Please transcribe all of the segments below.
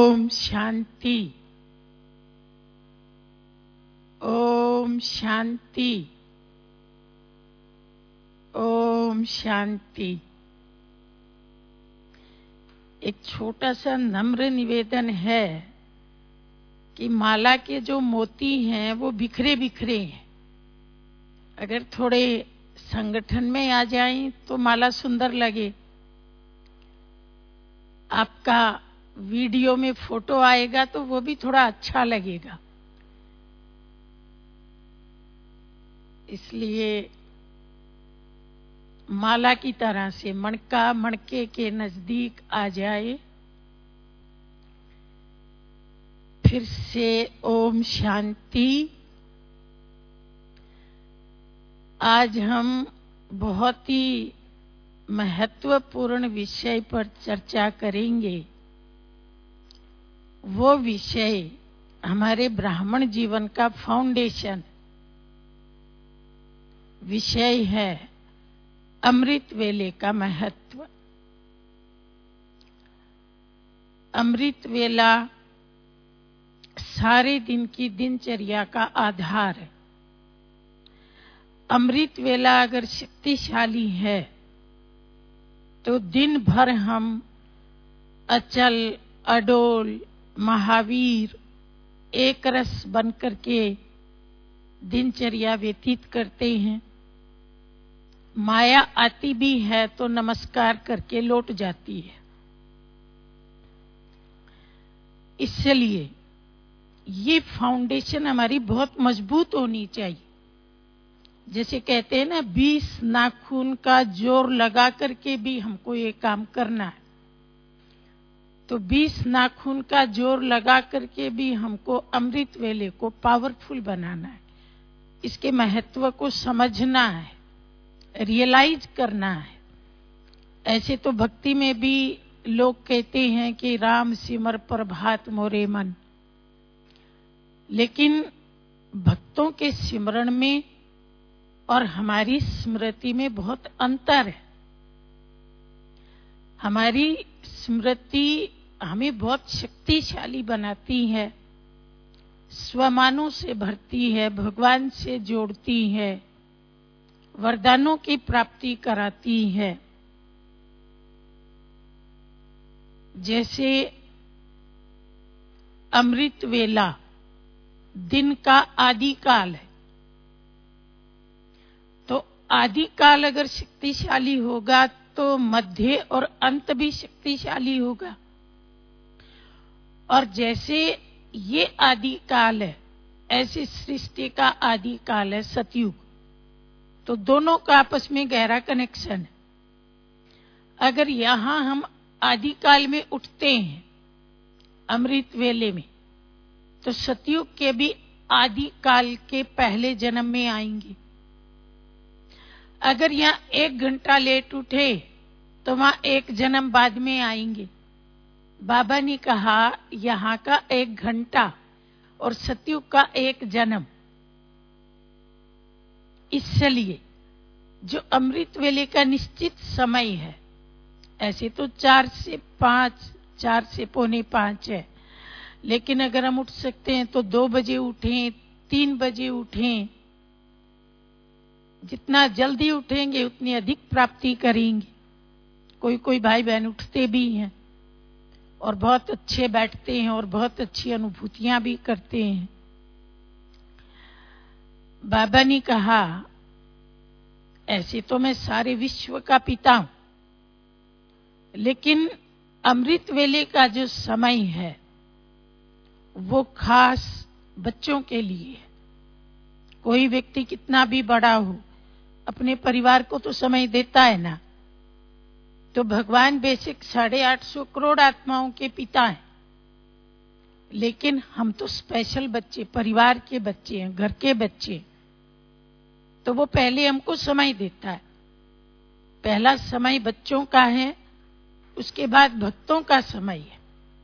ओम शांति। ओम शांति। ओम शांति। एक छोटा सा नम्र निवेदन है कि माला के जो मोती हैं वो बिखरे बिखरे हैं। अगर थोड़े संगठन में आ जाएं तो माला सुंदर लगे। आपका वीडियो में फोटो आएगा तो वो भी थोड़ा अच्छा लगेगा। इसलिए माला की तरह से मणका मणके के नजदीक आ जाए। फिर से ओम शांति। आज हम बहुत ही महत्वपूर्ण विषय पर चर्चा करेंगे। वो विषय हमारे ब्राह्मण जीवन का फाउंडेशन विषय है, अमृत वेले का महत्व। अमृत वेला सारे दिन की दिनचर्या का आधार है। अमृत वेला अगर शक्तिशाली है तो दिन भर हम अचल अडोल महावीर एक रस बनकर के दिनचर्या व्यतीत करते हैं। माया आती भी है तो नमस्कार करके लौट जाती है। इसलिए ये फाउंडेशन हमारी बहुत मजबूत होनी चाहिए। जैसे कहते हैं ना, 20 नाखून का जोर लगा करके भी हमको ये काम करना है, तो 20 नाखून का जोर लगा करके भी हमको अमृत वेले को पावरफुल बनाना है। इसके महत्व को समझना है, रियलाइज करना है। ऐसे तो भक्ति में भी लोग कहते हैं कि राम सिमर प्रभात मोरे मन, लेकिन भक्तों के सिमरण में और हमारी स्मृति में बहुत अंतर है। हमारी स्मृति हमें बहुत शक्तिशाली बनाती है, स्वमानों से भरती है, भगवान से जोड़ती है, वरदानों की प्राप्ति कराती है। जैसे अमृत वेला दिन का आदि काल है, तो आदि काल अगर शक्तिशाली होगा तो मध्य और अंत भी शक्तिशाली होगा। और जैसे ये आदि काल है, ऐसे सृष्टि का आदि काल है सतयुग। तो दोनों का आपस में गहरा कनेक्शन है। अगर यहां हम आदि काल में उठते हैं अमृत वेले में, तो सतयुग के भी आदि काल के पहले जन्म में आएंगे। अगर यहाँ 1 घंटा लेट उठे तो वहां 1 जन्म बाद में आएंगे। बाबा ने कहा यहाँ का 1 घंटा और सतयुग का 1 जन्म। इसलिए जो अमृत वेले का निश्चित समय है, ऐसे तो 4 से 5, 4 से पौने 5 है, लेकिन अगर हम उठ सकते हैं तो 2 बजे उठें, 3 बजे उठें। जितना जल्दी उठेंगे उतनी अधिक प्राप्ति करेंगे। कोई कोई भाई बहन उठते भी हैं और बहुत अच्छे बैठते हैं और बहुत अच्छी अनुभूतियां भी करते हैं। बाबा ने कहा ऐसे तो मैं सारे विश्व का पिता हूं, लेकिन अमृत वेले का जो समय है वो खास बच्चों के लिए है। कोई व्यक्ति कितना भी बड़ा हो, अपने परिवार को तो समय देता है ना। तो भगवान बेसिक 850 करोड़ आत्माओं के पिता हैं, लेकिन हम तो स्पेशल बच्चे, परिवार के बच्चे हैं, घर के बच्चे। तो वो पहले हमको समय देता है। पहला समय बच्चों का है, उसके बाद भक्तों का समय है।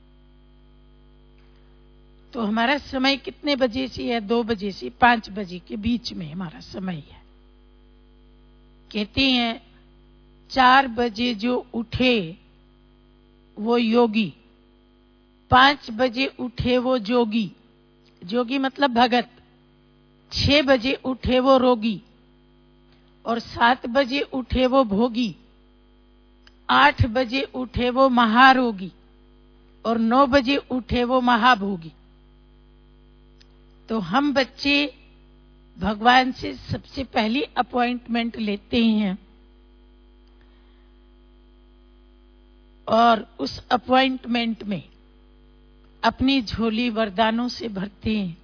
तो हमारा समय कितने बजे से है? 2 बजे से 5 बजे के बीच में हमारा समय है। कहते हैं 4 बजे जो उठे वो योगी, 5 बजे उठे वो जोगी, जोगी मतलब भगत, 6 बजे उठे वो रोगी, और 7 बजे उठे वो भोगी, 8 बजे उठे वो महारोगी, और 9 बजे उठे वो महाभोगी। तो हम बच्चे भगवान से सबसे पहली अपॉइंटमेंट लेते हैं और उस अपॉइंटमेंट में अपनी झोली वरदानों से भरते हैं।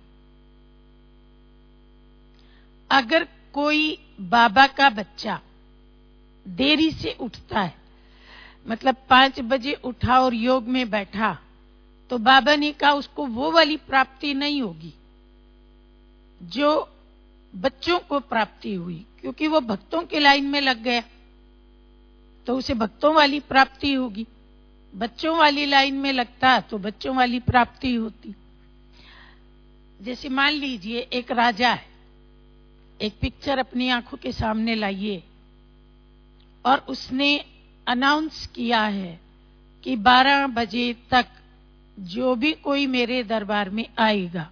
अगर कोई बाबा का बच्चा देरी से उठता है, मतलब 5 बजे उठा और योग में बैठा, तो बाबा ने कहा उसको वो वाली प्राप्ति नहीं होगी जो बच्चों को प्राप्ति हुई, क्योंकि वो भक्तों के लाइन में लग गया तो उसे भक्तों वाली प्राप्ति होगी। बच्चों वाली लाइन में लगता तो बच्चों वाली प्राप्ति होती। जैसे मान लीजिए एक राजा है, एक पिक्चर अपनी आंखों के सामने लाइए और उसने अनाउंस किया है कि 12 बजे तक जो भी कोई मेरे दरबार में आएगा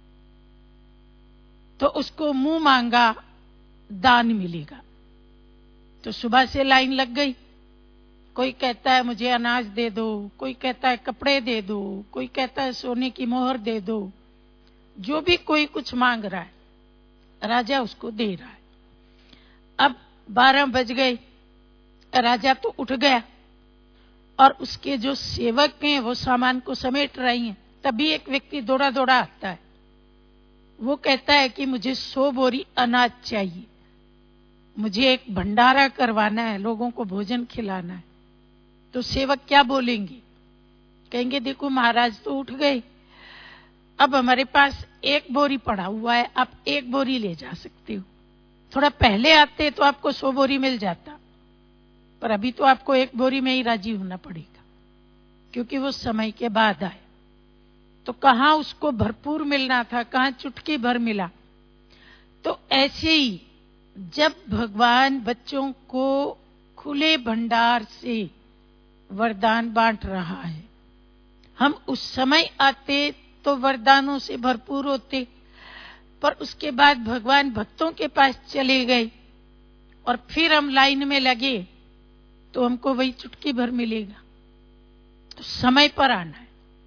तो उसको मुंह मांगा दान मिलेगा। तो सुबह से लाइन लग गई। कोई कहता है मुझे अनाज दे दो, कोई कहता है कपड़े दे दो, कोई कहता है सोने की मोहर दे दो। जो भी कोई कुछ मांग रहा है, राजा उसको दे रहा है। अब 12 बज गए, राजा तो उठ गया और उसके जो सेवक हैं वो सामान को समेट रही हैं। तभी एक व्यक्ति दौड़ा दौड़ा आता है। वो कहता है कि मुझे 100 बोरी अनाज चाहिए, मुझे एक भंडारा करवाना है, लोगों को भोजन खिलाना है। तो सेवक क्या बोलेंगे? कहेंगे देखो महाराज तो उठ गए, अब हमारे पास 1 बोरी पड़ा हुआ है, आप 1 बोरी ले जा सकते हो। थोड़ा पहले आते तो आपको 100 बोरी मिल जाता, पर अभी तो आपको 1 बोरी में ही राजी होना पड़ेगा, क्योंकि वो समय के बाद आए। तो कहां उसको भरपूर मिलना था, कहां चुटकी भर मिला। तो ऐसे ही जब भगवान बच्चों को खुले भंडार से वरदान बांट रहा है, हम उस समय आते तो वरदानों से भरपूर होते, पर उसके बाद भगवान भक्तों के पास चले गए और फिर हम लाइन में लगे तो हमको वही चुटकी भर मिलेगा। तो समय पर आना है।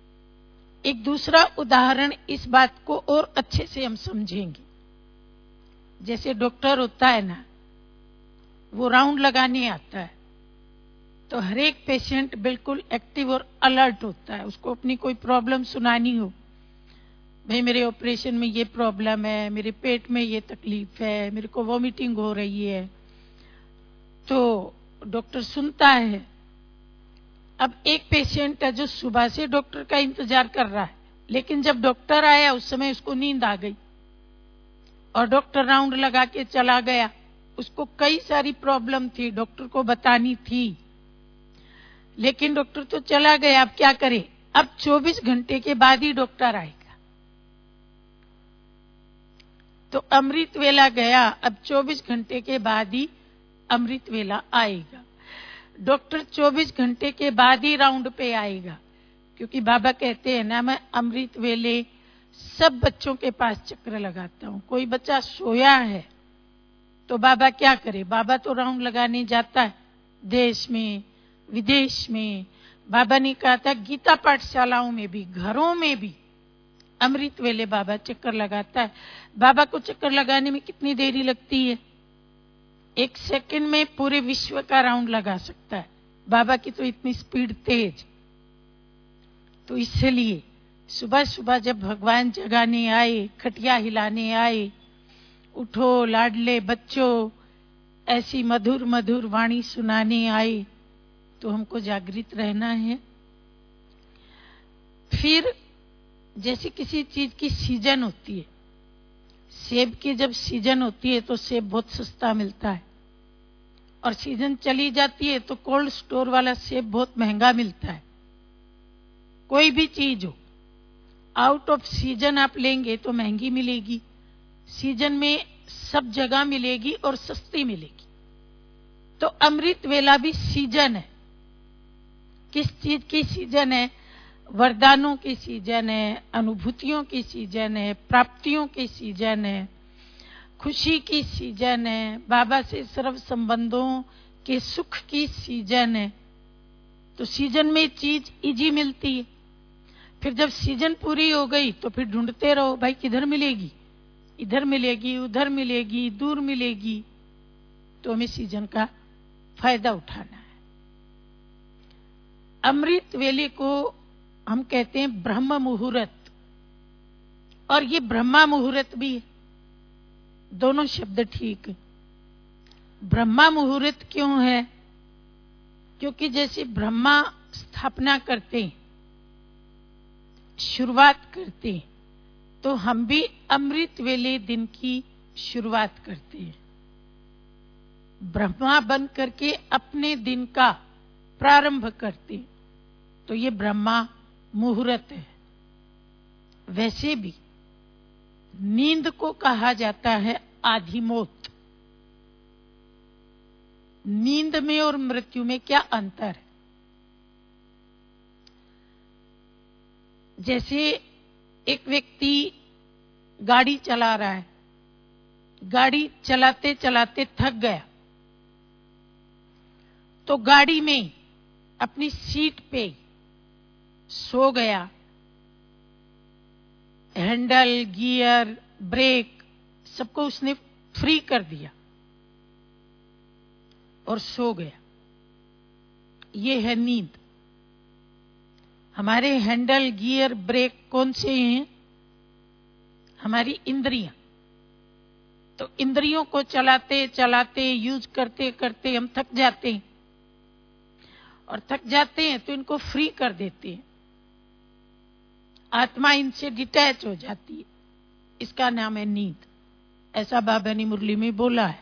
एक दूसरा उदाहरण इस बात को और अच्छे से हम समझेंगे। जैसे डॉक्टर होता है ना, वो राउंड लगाने आता है तो हर एक पेशेंट बिल्कुल एक्टिव और अलर्ट होता है। उसको अपनी कोई प्रॉब्लम सुनानी हो, भाई मेरे ऑपरेशन में ये प्रॉब्लम है, मेरे पेट में ये तकलीफ है, मेरे को वॉमिटिंग हो रही है, तो डॉक्टर सुनता है। अब एक पेशेंट है जो सुबह से डॉक्टर का इंतजार कर रहा है, लेकिन जब डॉक्टर आया उस समय उसको नींद आ गई और डॉक्टर राउंड लगा के चला गया। उसको कई सारी प्रॉब्लम थी, डॉक्टर को बतानी थी, लेकिन डॉक्टर तो चला गया। अब क्या करे? अब 24 घंटे के बाद ही डॉक्टर आएगा। तो अमृत वेला गया, अब 24 घंटे के बाद ही अमृत वेला आएगा। डॉक्टर 24 घंटे के बाद ही राउंड पे आएगा, क्योंकि बाबा कहते हैं ना, मैं अमृत वेले सब बच्चों के पास चक्कर लगाता हूं। कोई बच्चा सोया है तो बाबा क्या करे? बाबा तो राउंड लगाने जाता है, देश में विदेश में। बाबा ने कहा था गीता पाठशालाओं में भी, घरों में भी अमृत वेले बाबा चक्कर लगाता है। बाबा को चक्कर लगाने में कितनी देरी लगती है? 1 सेकंड में पूरे विश्व का राउंड लगा सकता है। बाबा की तो इतनी स्पीड तेज। तो इसलिए सुबह सुबह जब भगवान जगाने आए, खटिया हिलाने आए, उठो लाडले बच्चों, ऐसी मधुर मधुर वाणी सुनाने आए, तो हमको जागृत रहना है। फिर जैसे किसी चीज की सीजन होती है, सेब की जब सीजन होती है तो सेब बहुत सस्ता मिलता है, और सीजन चली जाती है तो कोल्ड स्टोर वाला सेब बहुत महंगा मिलता है। कोई भी चीज हो, आउट ऑफ सीजन आप लेंगे तो महंगी मिलेगी, सीजन में सब जगह मिलेगी और सस्ती मिलेगी। तो अमृत वेला भी सीजन है। किस चीज की सीजन है? वरदानों की सीजन है, अनुभूतियों की सीजन है, प्राप्तियों की सीजन है, खुशी की सीजन है, बाबा से सर्व संबंधों के सुख की सीजन है। तो सीजन में चीज इजी मिलती है। फिर जब सीजन पूरी हो गई तो फिर ढूंढते रहो, भाई किधर मिलेगी, इधर मिलेगी, उधर मिलेगी, दूर मिलेगी। तो हमें सीजन का फायदा उठाना है। अमृत वेले को हम कहते हैं ब्रह्म मुहूर्त, और ये ब्रह्मा मुहूर्त भी है। दोनों शब्द ठीक है। ब्रह्मा मुहूर्त क्यों है? क्योंकि जैसे ब्रह्मा स्थापना करते हैं, शुरुआत करते हैं, तो हम भी अमृत वेले दिन की शुरुआत करते हैं। ब्रह्मा बन करके अपने दिन का प्रारंभ करते हैं। तो ये ब्रह्मा मुहूर्त है। वैसे भी नींद को कहा जाता है आधिमोत। नींद में और मृत्यु में क्या अंतर है? जैसे एक व्यक्ति गाड़ी चला रहा है, गाड़ी चलाते चलाते थक गया, तो गाड़ी में अपनी सीट पे सो गया, हैंडल, गियर, ब्रेक सबको उसने फ्री कर दिया और सो गया। ये है नींद। हमारे हैंडल, गियर, ब्रेक कौन से हैं? हमारी इंद्रियां। तो इंद्रियों को चलाते चलाते, यूज करते करते हम थक जाते हैं, और थक जाते हैं तो इनको फ्री कर देते हैं। आत्मा इनसे डिटैच हो जाती है। इसका नाम है नींद। ऐसा बाबा ने मुरली में बोला है।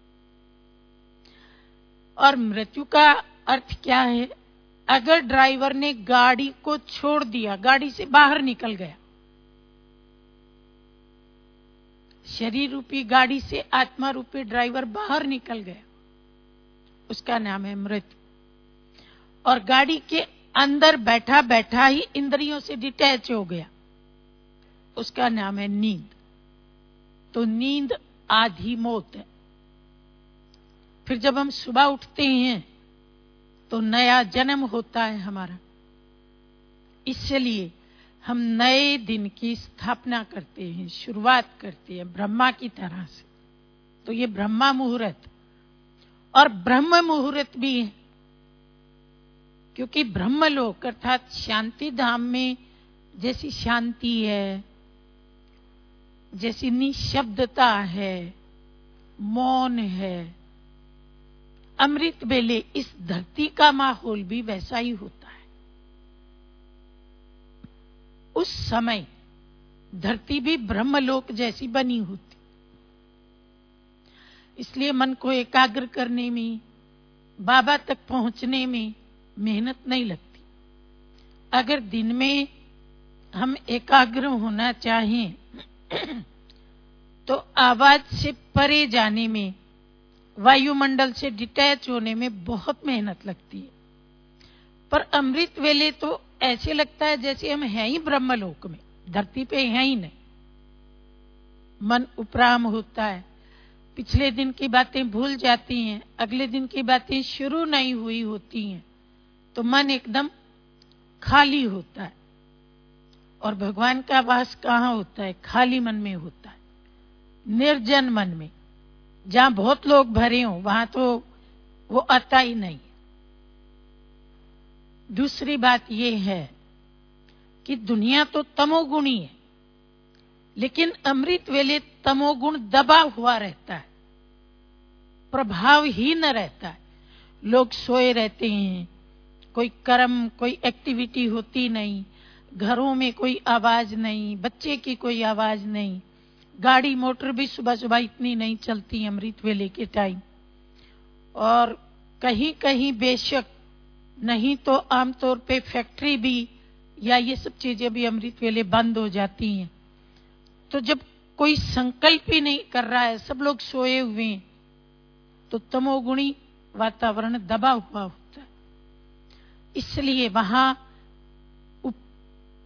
और मृत्यु का अर्थ क्या है? अगर ड्राइवर ने गाड़ी को छोड़ दिया, गाड़ी से बाहर निकल गया, शरीर रूपी गाड़ी से आत्मा रूपी ड्राइवर बाहर निकल गया, उसका नाम है मृत्यु। और गाड़ी के अंदर बैठा बैठा ही इंद्रियों से डिटैच हो गया, उसका नाम है नींद। तो नींद आधी मौत है। फिर जब हम सुबह उठते हैं तो नया जन्म होता है हमारा। इसलिए हम नए दिन की स्थापना करते हैं, शुरुआत करते हैं ब्रह्मा की तरह से। तो ये ब्रह्मा मुहूर्त और ब्रह्म मुहूर्त भी है, क्योंकि ब्रह्मलोक अर्थात शांति धाम में जैसी शांति है, जैसी निशब्दता है, मौन है, अमृत वेले इस धरती का माहौल भी वैसा ही होता है। उस समय धरती भी ब्रह्मलोक जैसी बनी होती। इसलिए मन को एकाग्र करने में, बाबा तक पहुंचने में मेहनत नहीं लगती। अगर दिन में हम एकाग्र होना चाहें तो आवाज से परे जाने में, वायुमंडल से डिटैच होने में बहुत मेहनत लगती है। पर अमृत वेले तो ऐसे लगता है जैसे हम हैं ही ब्रह्मलोक में, धरती पे हैं ही नहीं। मन उपराम होता है, पिछले दिन की बातें भूल जाती हैं, अगले दिन की बातें शुरू नहीं हुई होती हैं, तो मन एकदम खाली होता है। और भगवान का वास कहाँ होता है? खाली मन में होता है, निर्जन मन में। जहां बहुत लोग भरे हों वहां तो वो आता ही नहीं। दूसरी बात यह है कि दुनिया तो तमोगुणी है, लेकिन अमृत वेले तमोगुण दबा हुआ रहता है, प्रभावहीन रहता है। लोग सोए रहते हैं, कोई कर्म, कोई एक्टिविटी होती नहीं, घरों में कोई आवाज नहीं, बच्चे की कोई आवाज नहीं, गाड़ी मोटर भी सुबह सुबह इतनी नहीं चलती अमृत वेले के टाइम। और कहीं कहीं बेशक नहीं तो आमतौर पे फैक्ट्री भी या ये सब चीजें भी अमृत वेले बंद हो जाती हैं। तो जब कोई संकल्प ही नहीं कर रहा है, सब लोग सोए हुए हैं, तो तमोगुणी वातावरण दबा हुआ होता है। इसलिए वहां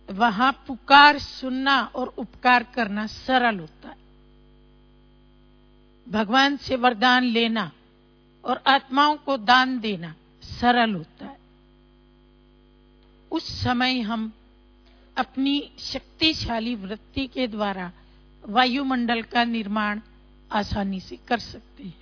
वहां पुकार सुनना और उपकार करना सरल होता है। भगवान से वरदान लेना और आत्माओं को दान देना सरल होता है। उस समय हम अपनी शक्तिशाली वृत्ति के द्वारा वायुमंडल का निर्माण आसानी से कर सकते हैं।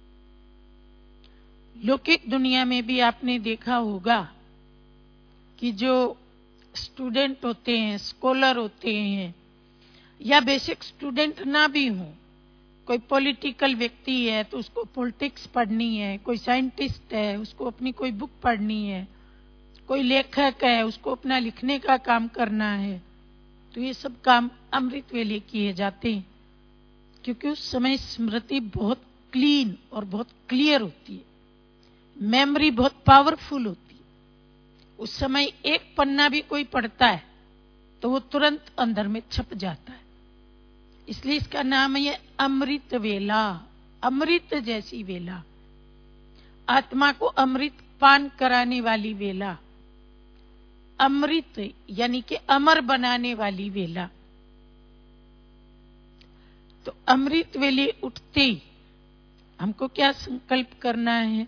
लौकिक दुनिया में भी आपने देखा होगा कि जो स्टूडेंट होते हैं, स्कॉलर होते हैं, या बेसिक स्टूडेंट ना भी हो, कोई पॉलिटिकल व्यक्ति है तो उसको पॉलिटिक्स पढ़नी है, कोई साइंटिस्ट है उसको अपनी कोई बुक पढ़नी है, कोई लेखक है उसको अपना लिखने का काम करना है, तो ये सब काम अमृत वेले किए जाते हैं, क्योंकि उस समय स्मृति बहुत क्लीन और बहुत क्लियर होती है, मेमोरी बहुत पावरफुल होती है। उस समय एक पन्ना भी कोई पढ़ता है तो वो तुरंत अंदर में छप जाता है। इसलिए इसका नाम है अमृत वेला, अमृत जैसी वेला, आत्मा को अमृत पान कराने वाली वेला, अमृत यानी कि अमर बनाने वाली वेला। तो अमृत वेले उठते ही हमको क्या संकल्प करना है?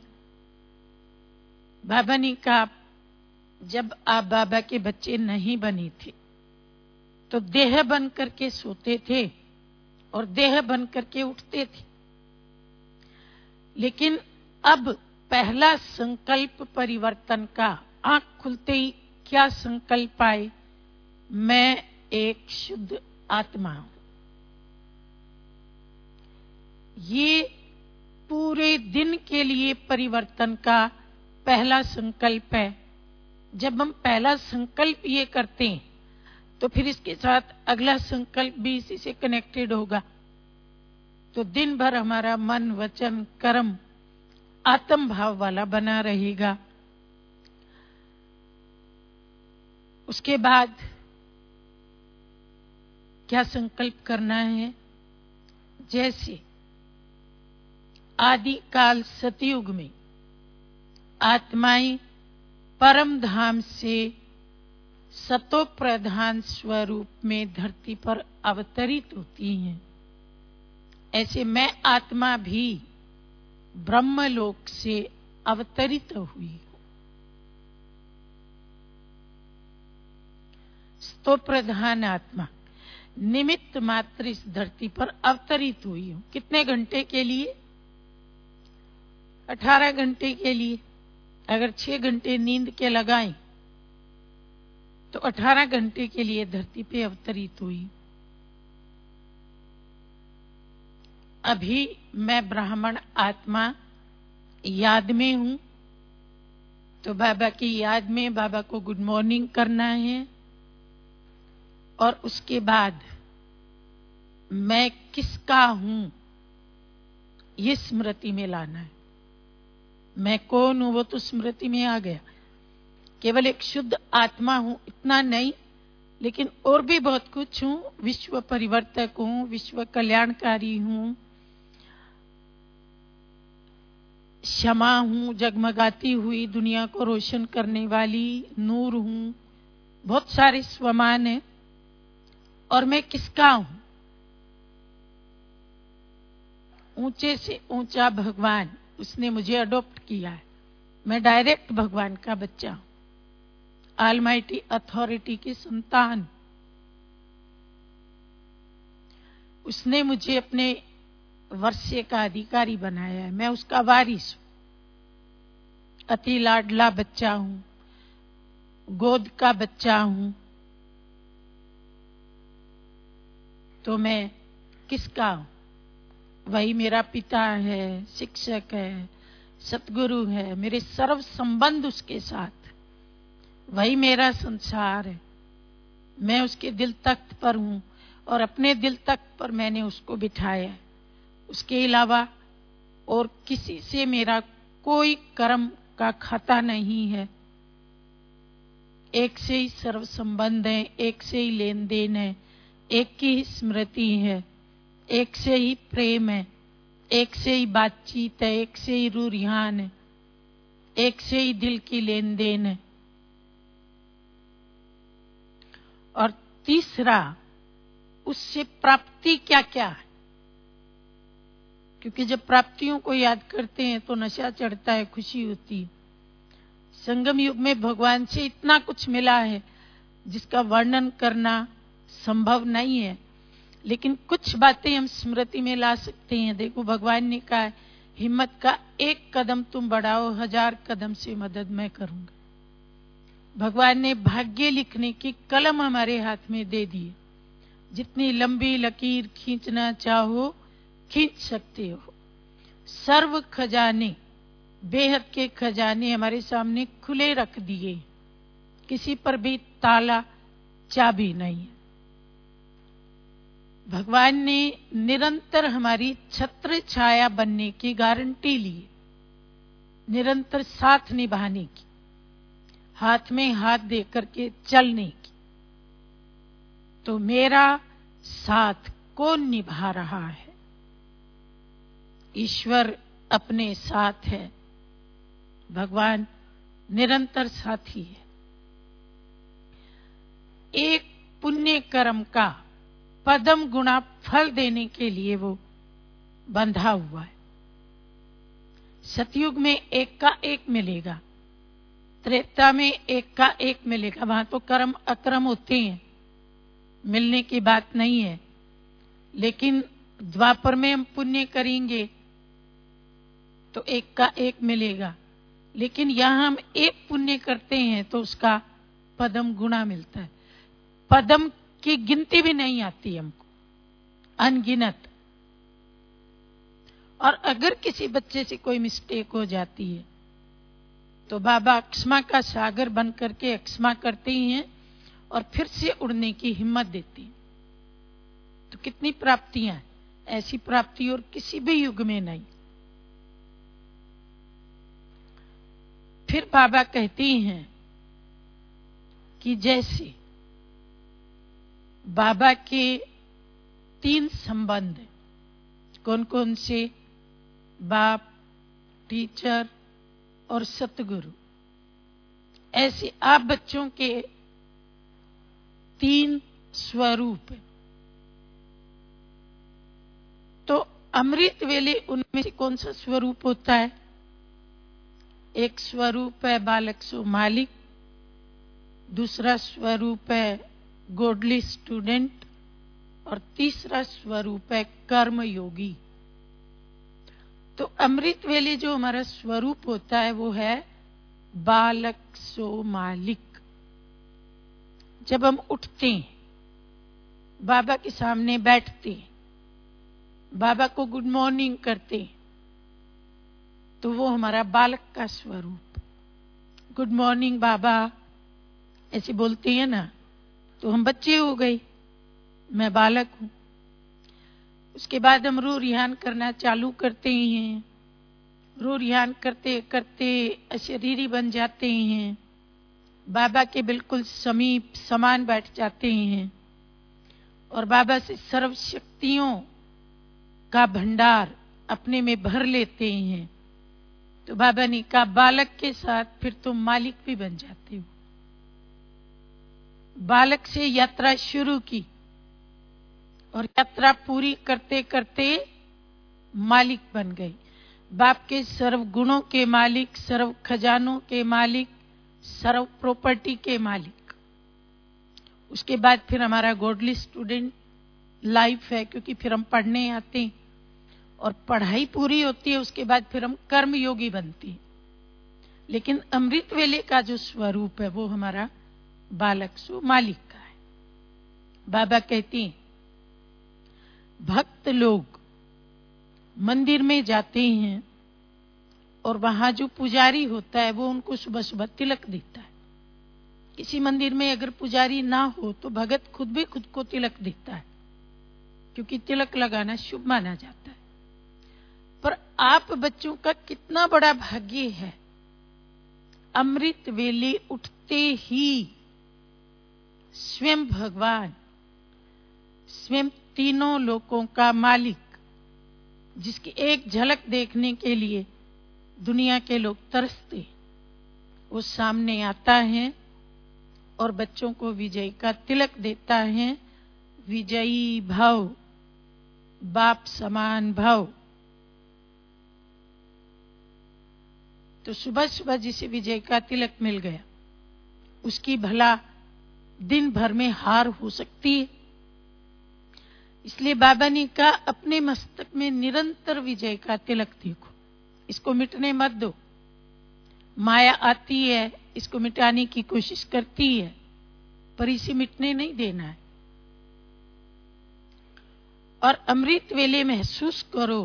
बाबा ने कहा, जब आप बाबा के बच्चे नहीं बने थे तो देह बन करके सोते थे और देह बन करके उठते थे, लेकिन अब पहला संकल्प परिवर्तन का, आंख खुलते ही क्या संकल्प आए? मैं एक शुद्ध आत्मा हूं। ये पूरे दिन के लिए परिवर्तन का पहला संकल्प है। जब हम पहला संकल्प ये करते हैं तो फिर इसके साथ अगला संकल्प भी इसी से कनेक्टेड होगा। तो दिन भर हमारा मन, वचन, कर्म आत्म भाव वाला बना रहेगा। उसके बाद क्या संकल्प करना है? जैसे आदि काल सतयुग में आत्माएं परम धाम से सतो प्रधान स्वरूप में धरती पर अवतरित होती हैं, ऐसे मैं आत्मा भी ब्रह्मलोक से अवतरित हुई हूं। सतो प्रधान आत्मा निमित्त मात्र इस धरती पर अवतरित हुई हूं। कितने घंटे के लिए? 18 घंटे के लिए। अगर 6 घंटे नींद के लगाएं तो 18 घंटे के लिए धरती पे अवतरित हुई। अभी मैं ब्राह्मण आत्मा याद में हूं, तो बाबा की याद में बाबा को गुड मॉर्निंग करना है, और उसके बाद मैं किसका हूं ये स्मृति में लाना है। मैं कौन हूं वो तो स्मृति में आ गया, केवल एक शुद्ध आत्मा हूं इतना नहीं, लेकिन और भी बहुत कुछ हूं। विश्व परिवर्तक हूं, विश्व कल्याणकारी हूं, क्षमा हूं, जगमगाती हुई दुनिया को रोशन करने वाली नूर हूं। बहुत सारे स्वमान है। और मैं किसका हूं? ऊंचे से ऊंचा भगवान, उसने मुझे अडॉप्ट किया है। मैं डायरेक्ट भगवान का बच्चा हूं, ऑलमाइटी अथॉरिटी की संतान। उसने मुझे अपने वर्षे का अधिकारी बनाया है, मैं उसका वारिस हूं। अति लाडला बच्चा हूं, गोद का बच्चा हूं। तो मैं किसका हूं? वही मेरा पिता है, शिक्षक है, सतगुरु है, मेरे सर्व संबंध उसके साथ। वही मेरा संसार है। मैं उसके दिल तख्त पर हूं और अपने दिल तख्त पर मैंने उसको बिठाया है। उसके अलावा और किसी से मेरा कोई कर्म का खाता नहीं है। एक से ही सर्व संबंध है, एक से ही लेन देन है, एक की ही स्मृति है, एक से ही प्रेम है, एक से ही बातचीत है, एक से ही रूरिहान है, एक से ही दिल की लेन देन है। और तीसरा, उससे प्राप्ति क्या क्या है। क्योंकि जब प्राप्तियों को याद करते हैं तो नशा चढ़ता है, खुशी होती है। संगम युग में भगवान से इतना कुछ मिला है जिसका वर्णन करना संभव नहीं है, लेकिन कुछ बातें हम स्मृति में ला सकते हैं। देखो, भगवान ने कहा, हिम्मत का एक कदम तुम बढ़ाओ, 1000 कदम से मदद मैं करूंगा। भगवान ने भाग्य लिखने की कलम हमारे हाथ में दे दी है। जितनी लंबी लकीर खींचना चाहो खींच सकते हो। सर्व खजाने, बेहद के खजाने हमारे सामने खुले रख दिए, किसी पर भी ताला चाबी नहीं है। भगवान ने निरंतर हमारी छत्र छाया बनने की गारंटी ली, निरंतर साथ निभाने की, हाथ में हाथ दे करके चलने की। तो मेरा साथ कौन निभा रहा है? ईश्वर अपने साथ है, भगवान निरंतर साथी है। एक पुण्य कर्म का पदम गुणा फल देने के लिए वो बंधा हुआ है। सतयुग में एक का एक मिलेगा, त्रेता में एक का एक मिलेगा। वहां तो कर्म अकर्म होते हैं, मिलने की बात नहीं है। लेकिन द्वापर में हम पुण्य करेंगे तो एक का एक मिलेगा। लेकिन यहां हम एक पुण्य करते हैं तो उसका पदम गुणा मिलता है। पदम की गिनती भी नहीं आती हमको, अनगिनत। और अगर किसी बच्चे से कोई मिस्टेक हो जाती है तो बाबा क्षमा का सागर बन करके क्षमा करते हैं और फिर से उड़ने की हिम्मत देती हैं। तो कितनी प्राप्तियां हैं, ऐसी प्राप्ति और किसी भी युग में नहीं। फिर बाबा कहती हैं कि जैसे बाबा के 3 संबंध, कौन कौन से? बाप, टीचर और सतगुरु। ऐसे आप बच्चों के 3 स्वरूप। तो अमृत वेले उनमें से कौन सा स्वरूप होता है? एक स्वरूप है बालक सो मालिक, दूसरा स्वरूप है गॉडली स्टूडेंट, और तीसरा स्वरूप है कर्म योगी। तो अमृत वेले जो हमारा स्वरूप होता है वो है बालक सो मालिक। जब हम उठते हैं, बाबा के सामने बैठते हैं, बाबा को गुड मॉर्निंग करते हैं, तो वो हमारा बालक का स्वरूप। गुड मॉर्निंग बाबा ऐसे बोलते हैं ना, तो हम बच्चे हो गए, मैं बालक हूं। उसके बाद हम रू रिहान करना चालू करते हैं, रू रिहान करते करते अशरीरी बन जाते हैं, बाबा के बिल्कुल समीप समान बैठ जाते हैं और बाबा से सर्व शक्तियों का भंडार अपने में भर लेते हैं। तो बाबा ने कहा, बालक के साथ फिर तुम मालिक भी बन जाते हो। बालक से यात्रा शुरू की और यात्रा पूरी करते करते मालिक बन गए। बाप के सर्व गुणों के मालिक, सर्व खजानों के मालिक, सर्व प्रॉपर्टी के मालिक। उसके बाद फिर हमारा गॉडली स्टूडेंट लाइफ है, क्योंकि फिर हम पढ़ने आते हैं और पढ़ाई पूरी होती है, उसके बाद फिर हम कर्म योगी बनते हैं। लेकिन अमृत वेले का जो स्वरूप है वो हमारा बालक सो मालिक का है। बाबा कहते हैं, भक्त लोग मंदिर में जाते हैं और वहां जो पुजारी होता है वो उनको सुबह सुबह तिलक देता है। किसी मंदिर में अगर पुजारी ना हो तो भगत खुद भी खुद को तिलक देता है, क्योंकि तिलक लगाना शुभ माना जाता है। पर आप बच्चों का कितना बड़ा भाग्य है, अमृत वेले उठते ही स्वयं भगवान, स्वयं तीनों लोकों का मालिक, जिसकी एक झलक देखने के लिए दुनिया के लोग तरसते, वो सामने आता है और बच्चों को विजय का तिलक देता है। विजयी भव, बाप समान भव। तो सुबह सुबह जिसे विजय का तिलक मिल गया, उसकी भला दिन भर में हार हो सकती है। इसलिए बाबा ने कहा, अपने मस्तक में निरंतर विजय का तिलक देखो, इसको मिटने मत दो। माया आती है, इसको मिटाने की कोशिश करती है, पर इसे मिटने नहीं देना है। और अमृत वेले महसूस करो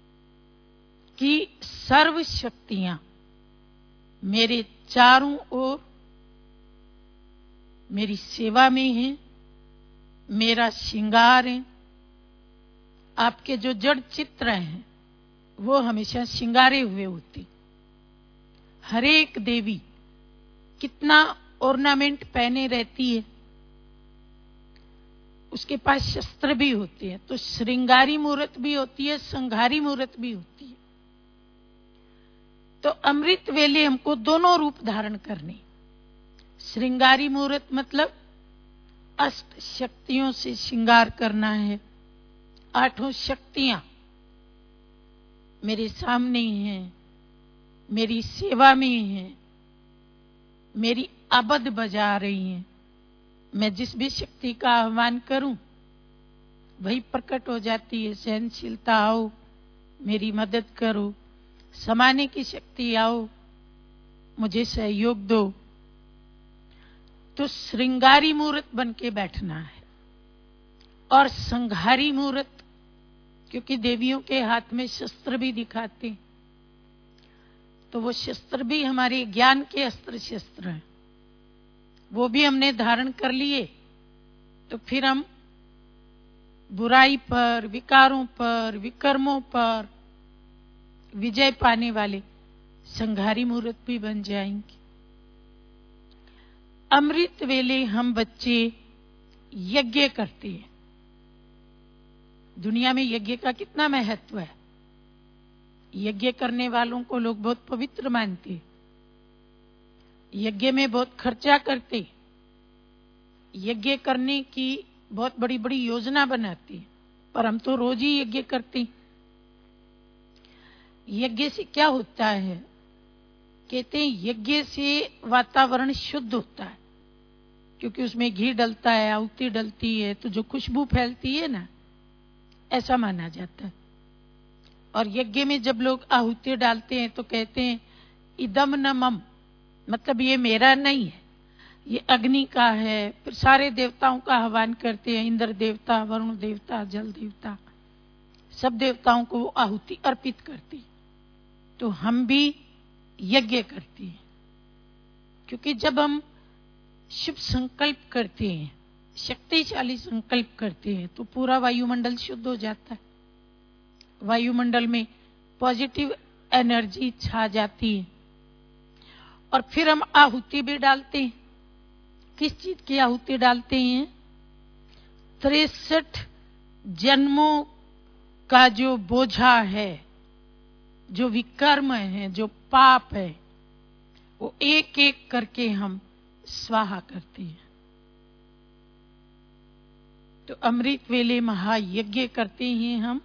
कि सर्व शक्तियां मेरे चारों ओर मेरी सेवा में हैं, मेरा श्रृंगार है। आपके जो जड़ चित्र हैं वो हमेशा श्रृंगारे हुए होते। हर एक देवी कितना ऑर्नामेंट पहने रहती है, उसके पास शस्त्र भी होते हैं। तो श्रृंगारी मूर्त भी होती है, संहारी मूर्त भी होती है। तो अमृत वेले हमको दोनों रूप धारण करने। श्रृंगारी मूर्त मतलब अष्ट शक्तियों से श्रृंगार करना है। आठों शक्तियां मेरे सामने हैं, मेरी सेवा में हैं, मेरी आबद बजा रही हैं। मैं जिस भी शक्ति का आह्वान करूं वही प्रकट हो जाती है। सहनशीलता आओ, मेरी मदद करो। समाने की शक्ति आओ, मुझे सहयोग दो। तो श्रृंगारी मूर्त बन के बैठना है। और संहारी मूर्त, क्योंकि देवियों के हाथ में शस्त्र भी दिखाते, तो वो शस्त्र भी हमारे ज्ञान के अस्त्र शस्त्र हैं। वो भी हमने धारण कर लिए तो फिर हम बुराई पर, विकारों पर, विकर्मों पर विजय पाने वाले संहारी मूर्त भी बन जाएंगे। अमृत वेले हम बच्चे यज्ञ करते हैं। दुनिया में यज्ञ का कितना महत्व है। यज्ञ करने वालों को लोग बहुत पवित्र मानते, यज्ञ में बहुत खर्चा करते, यज्ञ करने की बहुत बड़ी बड़ी योजना बनाते, पर हम तो रोज ही यज्ञ करते। यज्ञ से क्या होता है? कहते हैं यज्ञ से वातावरण शुद्ध होता है, क्योंकि उसमें घी डलता है, आहुति डलती है, तो जो खुशबू फैलती है ना, ऐसा माना जाता है। और यज्ञ में जब लोग आहुति डालते हैं तो कहते हैं इदम न मम, मतलब ये मेरा नहीं है, ये अग्नि का है। फिर सारे देवताओं का आह्वान करते हैं, इंद्र देवता, वरुण देवता, जल देवता, सब देवताओं को वो आहुति अर्पित करती। तो हम भी यज्ञ करते हैं, क्योंकि जब हम शुभ संकल्प करते हैं, शक्तिशाली संकल्प करते हैं, तो पूरा वायुमंडल शुद्ध हो जाता है। वायुमंडल में पॉजिटिव एनर्जी छा जाती है। और फिर हम आहुति भी डालते हैं। किस चीज की आहुति डालते हैं? 63 जन्मों का जो बोझा है, जो विकर्म है, जो पाप है, वो एक एक करके हम स्वाहा करते हैं। तो अमृत वेले महायज्ञ करते हैं हम।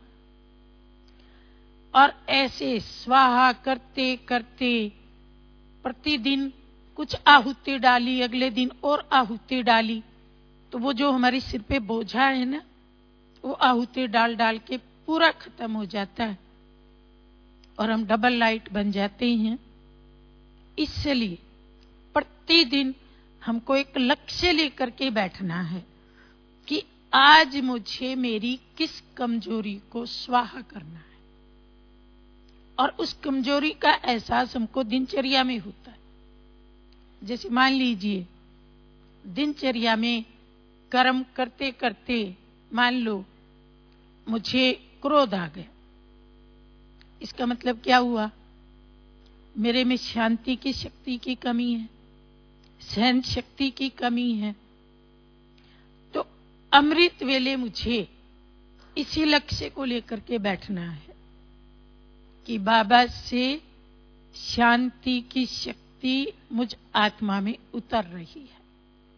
और ऐसे स्वाहा करते करते प्रतिदिन कुछ आहुति डाली, अगले दिन और आहुति डाली, तो वो जो हमारे सिर पे बोझा है ना, वो आहुति डाल डाल के पूरा खत्म हो जाता है और हम डबल लाइट बन जाते हैं। इसलिए प्रतिदिन हमको एक लक्ष्य लेकर के बैठना है कि आज मुझे मेरी किस कमजोरी को स्वाहा करना है। और उस कमजोरी का एहसास हमको दिनचर्या में होता है। जैसे मान लीजिए दिनचर्या में कर्म करते करते मान लो मुझे क्रोध आ गया, इसका मतलब क्या हुआ? मेरे में शांति की शक्ति की कमी है, सहन शक्ति की कमी है। तो अमृत वेले मुझे इसी लक्ष्य को लेकर के बैठना है कि बाबा से शांति की शक्ति मुझ आत्मा में उतर रही है।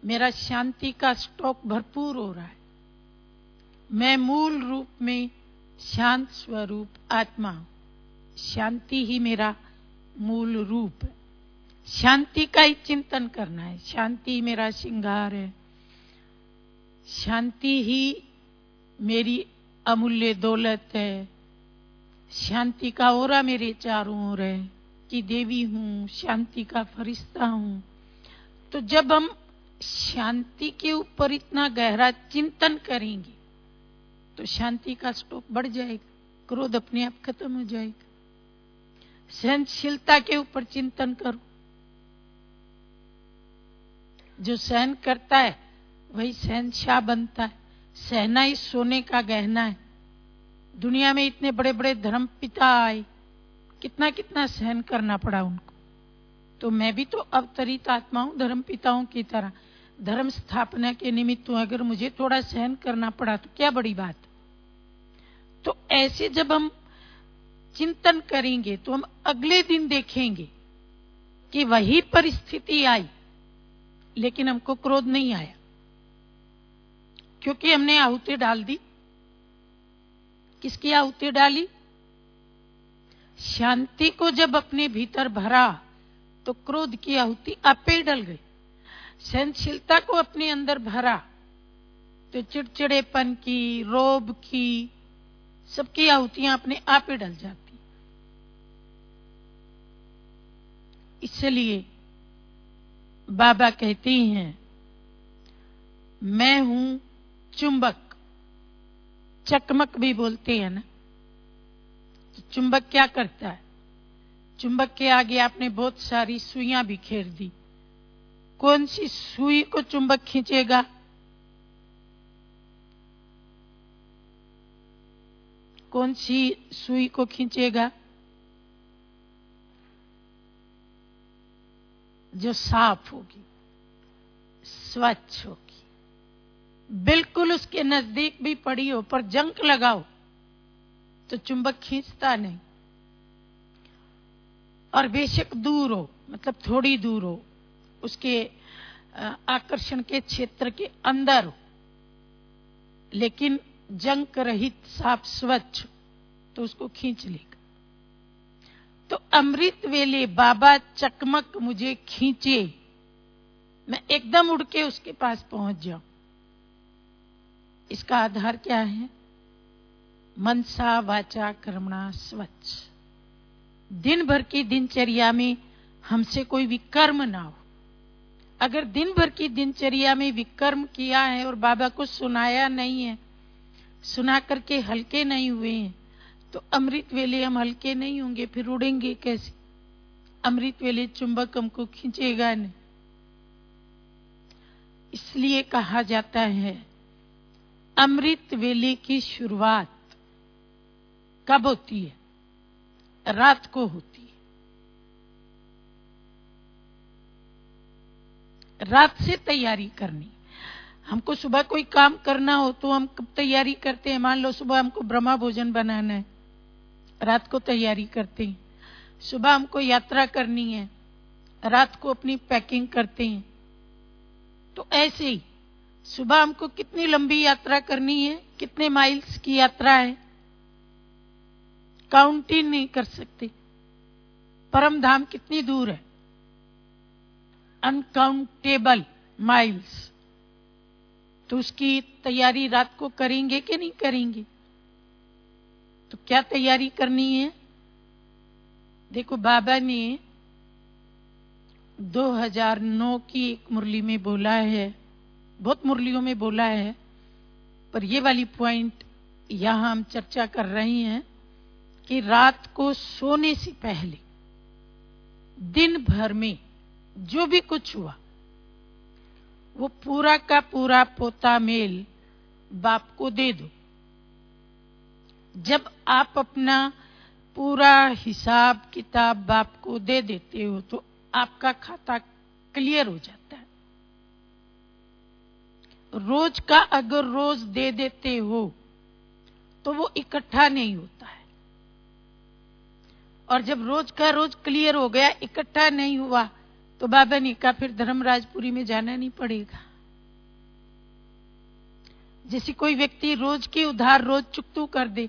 मेरा शांति का स्टॉक भरपूर हो रहा है। मैं मूल रूप में शांत स्वरूप आत्मा हूं। शांति ही मेरा मूल रूप है। शांति का ही चिंतन करना है। शांति मेरा श्रृंगार है। शांति ही मेरी अमूल्य दौलत है। शांति का ओरा मेरे चारों ओर है कि देवी हूं, शांति का फरिश्ता हूं। तो जब हम शांति के ऊपर इतना गहरा चिंतन करेंगे तो शांति का स्टॉक बढ़ जाएगा, क्रोध अपने आप खत्म हो जाएगा। सहनशीलता के ऊपर चिंतन करो। जो सहन करता है वही सहनशाह बनता है। सहना ही सोने का गहना है। दुनिया में इतने बड़े बड़े धर्म पिता आए, कितना कितना सहन करना पड़ा उनको। तो मैं भी तो अवतरित आत्मा हूं, धर्म पिताओं की तरह। धर्म स्थापना के निमित्त अगर मुझे थोड़ा सहन करना पड़ा तो क्या बड़ी बात। तो ऐसे जब हम चिंतन करेंगे तो हम अगले दिन देखेंगे कि वही परिस्थिति आई लेकिन हमको क्रोध नहीं आया, क्योंकि हमने आहुति डाल दी। किसकी आहुति डाली? शांति को जब अपने भीतर भरा तो क्रोध की आहुति आपे डल गई। सहनशीलता को अपने अंदर भरा तो चिड़चिड़ेपन की, रोब की, सबकी आहुतियां अपने आप ही डल जाती। इसलिए बाबा कहती हैं, मैं हूं चुंबक। चकमक भी बोलते हैं ना। तो चुंबक क्या करता है? चुंबक के आगे आपने बहुत सारी सुइयां बिखेर दी। कौन सी सुई को चुंबक खींचेगा? कौन सी सुई को खींचेगा? जो साफ होगी, स्वच्छ होगी, बिल्कुल उसके नजदीक भी पड़ी हो पर जंक लगाओ तो चुंबक खींचता नहीं। और बेशक दूर हो, मतलब थोड़ी दूर हो, उसके आकर्षण के क्षेत्र के अंदर हो, लेकिन जंक रहित, साफ, स्वच्छ, तो उसको खींच लेगा। तो अमृत वेले बाबा चकमक मुझे खींचे, मैं एकदम उड़ के उसके पास पहुंच जाऊं। इसका आधार क्या है? मनसा वाचा कर्मणा स्वच्छ। दिन भर की दिनचर्या में हमसे कोई विकर्म ना हो। अगर दिन भर की दिनचर्या में विकर्म किया है और बाबा को सुनाया नहीं है, सुना करके हल्के नहीं हुए हैं, तो अमृत वेले हम हल्के नहीं होंगे, फिर उड़ेंगे कैसे? अमृत वेले चुंबक हमको खींचेगा नहीं। इसलिए कहा जाता है अमृत वेले की शुरुआत कब होती है? रात को होती है। रात से तैयारी करनी। हमको सुबह कोई काम करना हो तो हम कब तैयारी करते हैं? मान लो सुबह हमको ब्रह्मा भोजन बनाना है, रात को तैयारी करते हैं। सुबह हमको यात्रा करनी है, रात को अपनी पैकिंग करते हैं। तो ऐसे ही सुबह हमको कितनी लंबी यात्रा करनी है, कितने माइल्स की यात्रा है, काउंट ही नहीं कर सकते। परम धाम कितनी दूर है? Uncountable miles. तो उसकी तैयारी रात को करेंगे कि नहीं करेंगे? तो क्या तैयारी करनी है? देखो, बाबा ने 2009 की एक मुरली में बोला है, बहुत मुरलियों में बोला है, पर ये वाली पॉइंट यहां हम चर्चा कर रहे हैं कि रात को सोने से पहले दिन भर में जो भी कुछ हुआ वो पूरा का पूरा पोता मेल बाप को दे दो। जब आप अपना पूरा हिसाब किताब बाप को दे देते हो तो आपका खाता क्लियर हो जाता है। रोज का अगर रोज दे देते हो तो वो इकट्ठा नहीं होता है, और जब रोज का रोज क्लियर हो गया, इकट्ठा नहीं हुआ, तो बाबा ने कहा फिर धर्मराजपुरी में जाना नहीं पड़ेगा। जैसे कोई व्यक्ति रोज की उधार रोज चुकतू कर दे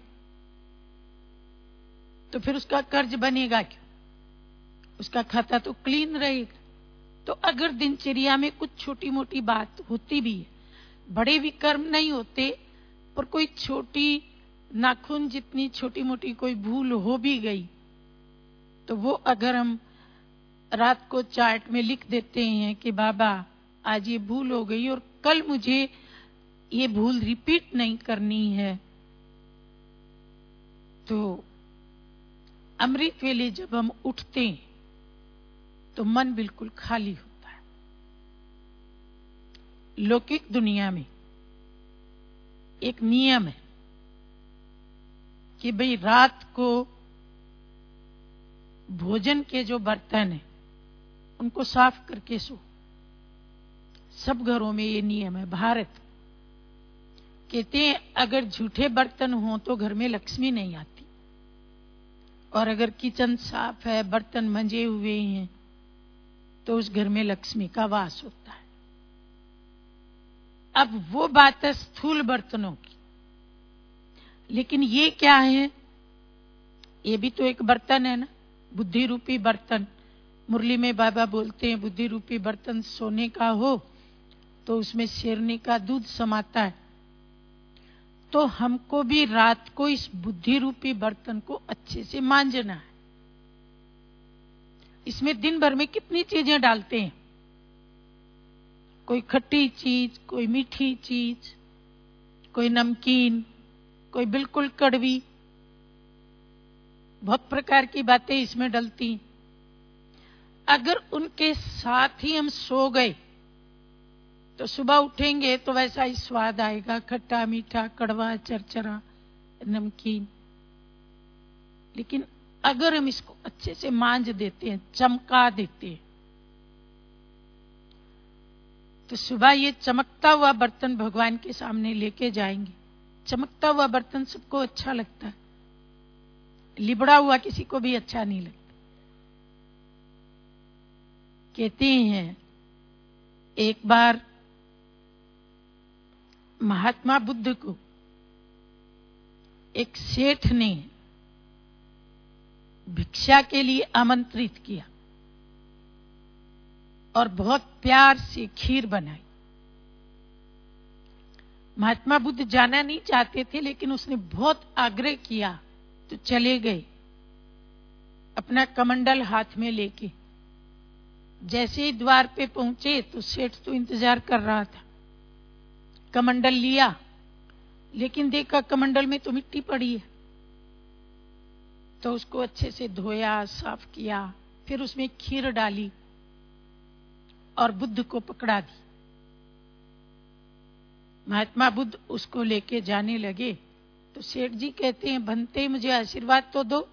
तो फिर उसका कर्ज बनेगा क्यों? उसका खाता तो क्लीन रहेगा। तो अगर दिनचर्या में कुछ छोटी मोटी बात होती भी है, बड़े विकर्म नहीं होते, पर कोई छोटी नाखून जितनी छोटी मोटी कोई भूल हो भी गई तो वो अगर हम रात को चार्ट में लिख देते हैं कि बाबा आज ये भूल हो गई और कल मुझे ये भूल रिपीट नहीं करनी है, तो अमृत वेले जब हम उठते हैं तो मन बिल्कुल खाली होता है। लौकिक दुनिया में एक नियम है कि भाई रात को भोजन के जो बर्तन है उनको साफ करके सो। सब घरों में ये नियम है। भारत कहते हैं अगर झूठे बर्तन हो तो घर में लक्ष्मी नहीं आती, और अगर किचन साफ है, बर्तन मंजे हुए हैं, तो उस घर में लक्ष्मी का वास होता है। अब वो बात है स्थूल बर्तनों की, लेकिन ये क्या है? ये भी तो एक बर्तन है ना, बुद्धि रूपी बर्तन। मुरली में बाबा बोलते हैं बुद्धि रूपी बर्तन सोने का हो तो उसमें शेरनी का दूध समाता है। तो हमको भी रात को इस बुद्धि रूपी बर्तन को अच्छे से मांजना है। इसमें दिन भर में कितनी चीजें डालते हैं, कोई खट्टी चीज, कोई मीठी चीज, कोई नमकीन, कोई बिल्कुल कड़वी, बहुत प्रकार की बातें इसमें डलती हैं। अगर उनके साथ ही हम सो गए तो सुबह उठेंगे तो वैसा ही स्वाद आएगा, खट्टा मीठा कड़वा चरचरा नमकीन। लेकिन अगर हम इसको अच्छे से मांज देते हैं, चमका देते हैं, तो सुबह ये चमकता हुआ बर्तन भगवान के सामने लेके जाएंगे। चमकता हुआ बर्तन सबको अच्छा लगता है, लिबड़ा हुआ किसी को भी अच्छा नहीं लगता। कहते हैं एक बार महात्मा बुद्ध को एक सेठ ने भिक्षा के लिए आमंत्रित किया और बहुत प्यार से खीर बनाई। महात्मा बुद्ध जाना नहीं चाहते थे, लेकिन उसने बहुत आग्रह किया तो चले गए अपना कमंडल हाथ में लेके। जैसे ही द्वार पे पहुंचे तो सेठ तो इंतजार कर रहा था। कमंडल लिया, लेकिन देखा कमंडल में तो मिट्टी पड़ी है, तो उसको अच्छे से धोया, साफ किया, फिर उसमें खीर डाली और बुद्ध को पकड़ा दी। महात्मा बुद्ध उसको लेके जाने लगे तो सेठ जी कहते हैं बनते मुझे आशीर्वाद तो दो।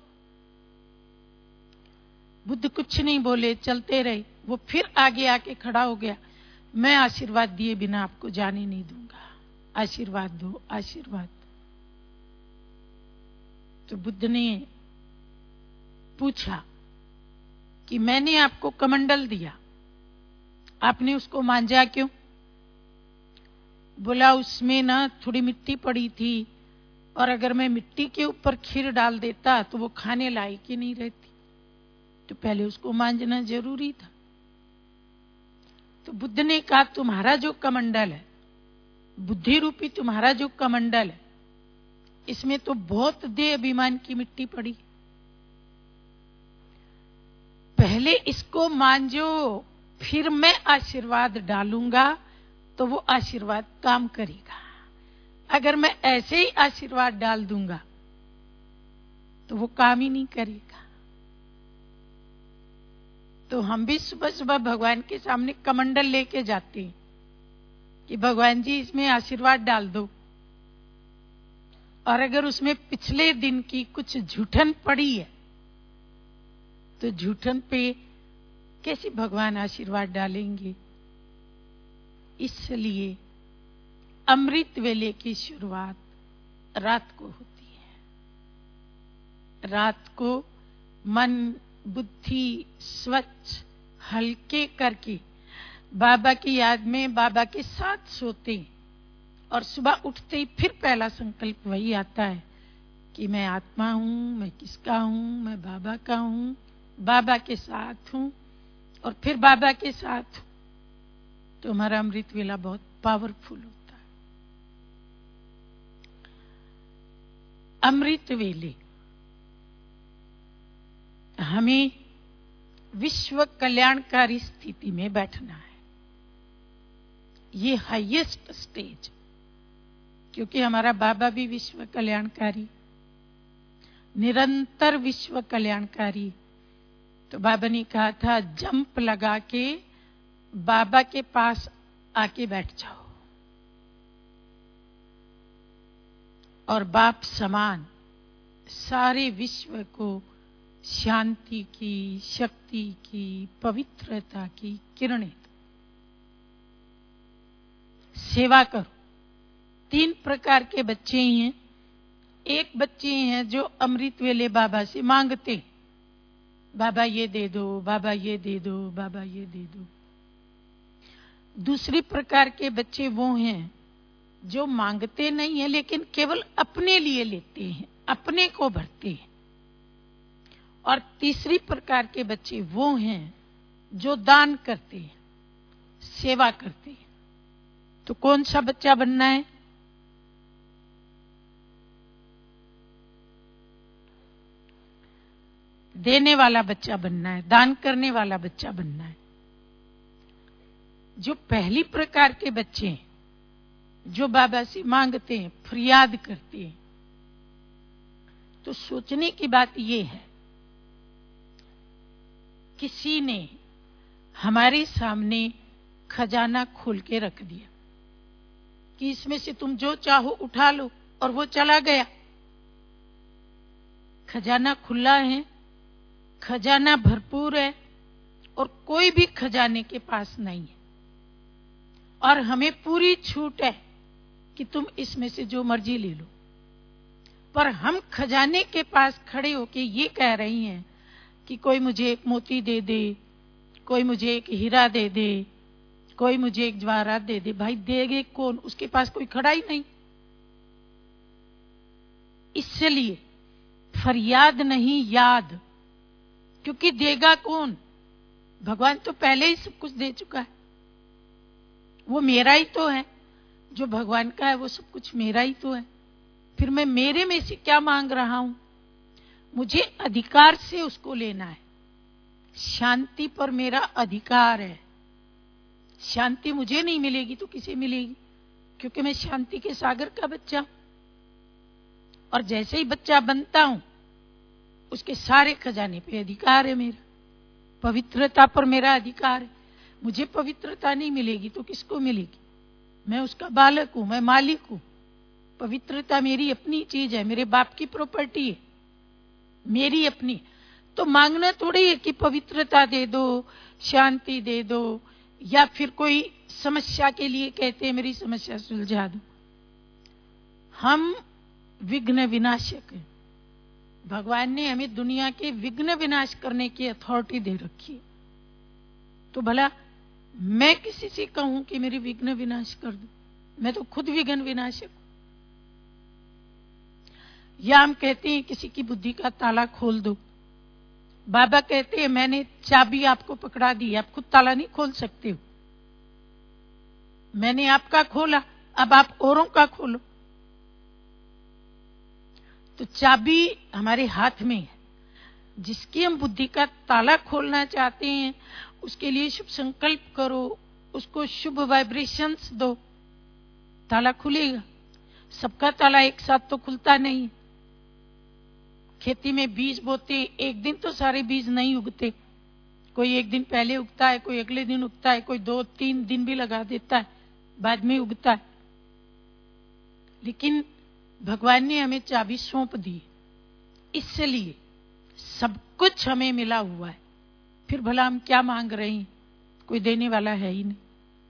बुद्ध कुछ नहीं बोले, चलते रहे। वो फिर आगे आके खड़ा हो गया, मैं आशीर्वाद दिए बिना आपको जाने नहीं दूंगा, आशीर्वाद दो, आशीर्वाद। तो बुद्ध ने पूछा कि मैंने आपको कमंडल दिया, आपने उसको मांजा क्यों? बोला उसमें ना थोड़ी मिट्टी पड़ी थी, और अगर मैं मिट्टी के ऊपर खीर डाल देता तो वो खाने लायक ही नहीं रहती, तो पहले उसको मांजना जरूरी था। तो बुद्ध ने कहा तुम्हारा जो कमंडल है, बुद्धि रूपी तुम्हारा जो कमंडल है, इसमें तो बहुत देह अभिमान की मिट्टी पड़ी। पहले इसको मांजो, फिर मैं आशीर्वाद डालूंगा तो वो आशीर्वाद काम करेगा। अगर मैं ऐसे ही आशीर्वाद डाल दूंगा तो वो काम ही नहीं करेगा। तो हम भी सुबह सुबह भगवान के सामने कमंडल लेके जाते हैं कि भगवान जी इसमें आशीर्वाद डाल दो, और अगर उसमें पिछले दिन की कुछ झूठन पड़ी है तो झूठन पे कैसे भगवान आशीर्वाद डालेंगे? इसलिए अमृत वेले की शुरुआत रात को होती है। रात को मन बुद्धि स्वच्छ हल्के करके बाबा की याद में बाबा के साथ सोते हैं और सुबह उठते ही फिर पहला संकल्प वही आता है कि मैं आत्मा हूं, मैं किसका हूं, मैं बाबा का हूं, बाबा के साथ हूं और फिर बाबा के साथ हूं। तो हमारा अमृत वेला बहुत पावरफुल होता है। अमृत वेले हमें विश्व कल्याणकारी स्थिति में बैठना है। ये हाईएस्ट स्टेज, क्योंकि हमारा बाबा भी विश्व कल्याणकारी, निरंतर विश्व कल्याणकारी। तो बाबा ने कहा था जंप लगा के बाबा के पास आके बैठ जाओ और बाप समान सारे विश्व को शांति की, शक्ति की, पवित्रता की किरणें दो। सेवा करो। 3 प्रकार के बच्चे ही हैं। एक बच्चे हैं जो अमृत वेले बाबा से मांगते, बाबा ये दे दो, बाबा ये दे दो, बाबा ये दे दो। दूसरी प्रकार के बच्चे वो हैं जो मांगते नहीं है लेकिन केवल अपने लिए लेते हैं, अपने को भरते हैं। और तीसरी प्रकार के बच्चे वो हैं जो दान करते हैं, सेवा करते हैं। तो कौन सा बच्चा बनना है? देने वाला बच्चा बनना है, दान करने वाला बच्चा बनना है। जो पहली प्रकार के बच्चे हैं, जो बाबा से मांगते हैं, फरियाद करते हैं, तो सोचने की बात यह है, किसी ने हमारे सामने खजाना खोल के रख दिया कि इसमें से तुम जो चाहो उठा लो, और वो चला गया। खजाना खुला है, खजाना भरपूर है और कोई भी खजाने के पास नहीं है, और हमें पूरी छूट है कि तुम इसमें से जो मर्जी ले लो। पर हम खजाने के पास खड़े होके ये कह रही हैं कि कोई मुझे एक मोती दे दे, कोई मुझे एक हीरा दे दे, कोई मुझे एक जवाहरात दे दे। भाई देगे कौन? उसके पास कोई खड़ा ही नहीं। इसलिए फरियाद नहीं, याद, क्योंकि देगा कौन? भगवान तो पहले ही सब कुछ दे चुका है। वो मेरा ही तो है, जो भगवान का है वो सब कुछ मेरा ही तो है। फिर मैं मेरे में से क्या मांग रहा हूं? मुझे अधिकार से उसको लेना है। शांति पर मेरा अधिकार है। शांति मुझे नहीं मिलेगी तो किसे मिलेगी? क्योंकि मैं शांति के सागर का बच्चा हूं। और जैसे ही बच्चा बनता हूं, उसके सारे खजाने पे अधिकार है मेरा। पवित्रता पर मेरा अधिकार है। मुझे पवित्रता नहीं मिलेगी तो किसको मिलेगी? मैं उसका बालक हूं, मैं मालिक हूं। पवित्रता मेरी अपनी चीज है, मेरे बाप की प्रॉपर्टी है, मेरी अपनी। तो मांगना थोड़ी है कि पवित्रता दे दो, शांति दे दो, या फिर कोई समस्या के लिए कहते हैं मेरी समस्या सुलझा दो। हम विघ्न विनाशक हैं। भगवान ने हमें दुनिया के विघ्न विनाश करने की अथॉरिटी दे रखी है। तो भला मैं किसी से कहूं कि मेरी विघ्न विनाश कर दो? मैं तो खुद विघ्न विनाशक हूं। या हम कहते हैं किसी की बुद्धि का ताला खोल दो। बाबा कहते हैं मैंने चाबी आपको पकड़ा दी, आप खुद ताला नहीं खोल सकते हो। मैंने आपका खोला, अब आप औरों का खोलो। तो चाबी हमारे हाथ में है। जिसकी हम बुद्धि का ताला खोलना चाहते हैं, उसके लिए शुभ संकल्प करो, उसको शुभ वाइब्रेशंस दो, ताला खुलेगा। सबका ताला एक साथ तो खुलता नहीं। खेती में बीज बोते, एक दिन तो सारे बीज नहीं उगते। कोई एक दिन पहले उगता है, कोई अगले दिन उगता है, कोई 2-3 दिन भी लगा देता है, बाद में उगता है। लेकिन भगवान ने हमें चाबी सौंप दी, इसलिए सब कुछ हमें मिला हुआ है। फिर भला हम क्या मांग रहे हैं? कोई देने वाला है ही नहीं।